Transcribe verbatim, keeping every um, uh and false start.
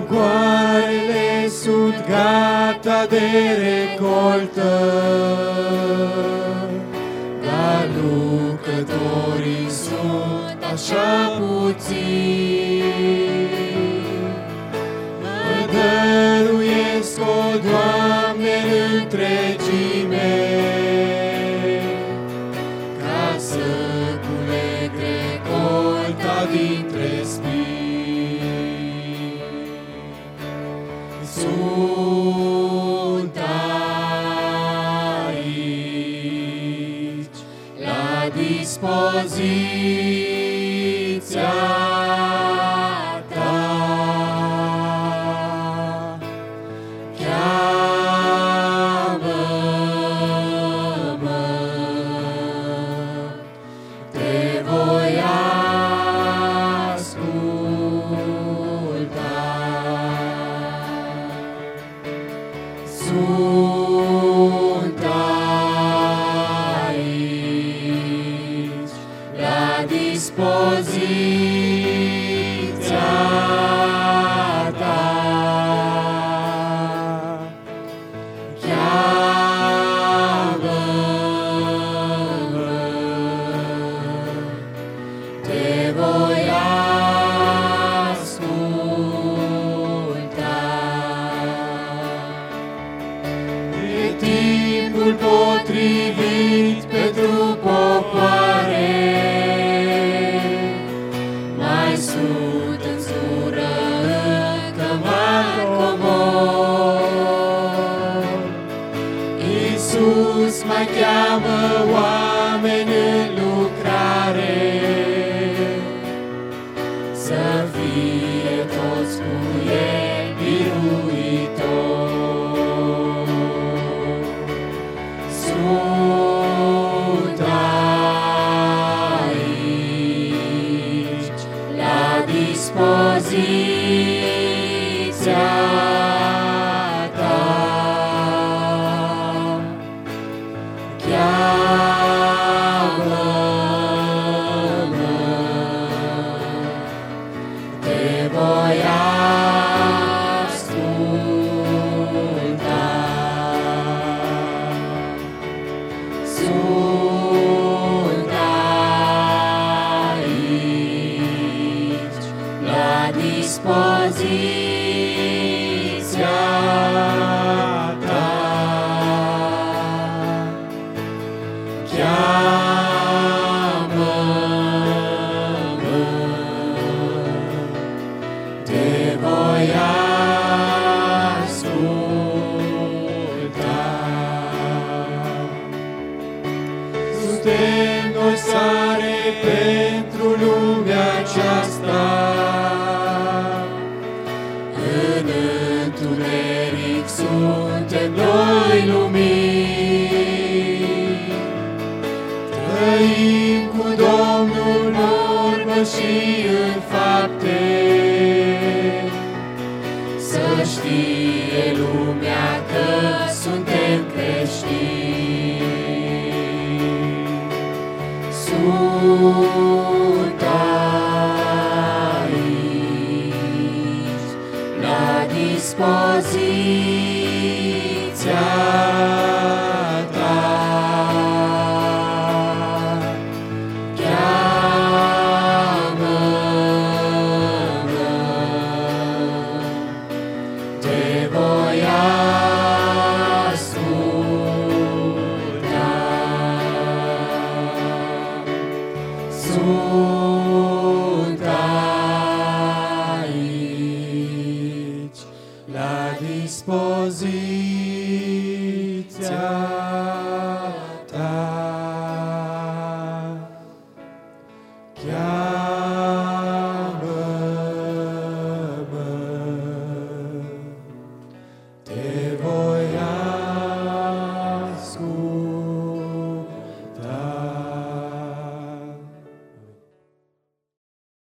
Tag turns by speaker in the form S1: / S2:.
S1: Coarele sunt gata de recoltă, dar lucrătorii sunt așa puțini. Mă dăruiesc, o Doamne, în întregime, ca să culeg recolta dintre spini. Sunt aici, la dispoziția ta. Cheamă-mă, te voi asculta. Sunt aici, la dispoziția ta. Cheamă-mă, te voi asculta. E timpul potrivit pentru popoare, mai sunt în zură încă mari comori. Iisus mai cheamă oameni în lucrare, să fie toți cu El biruitori. Sunt aici, la dispoziția ta. Cheamă-mă, te voi asculta. Sunt aici, la dispoziția ta. Cheamă-mă, te voi asculta. Suntem noi sare pentru lumea aceasta, în întuneric suntem noi lumini. Trăim cu Domnul în urmă și în fapte, să știe lumea că suntem creștini. Sunt aici, la dispoziția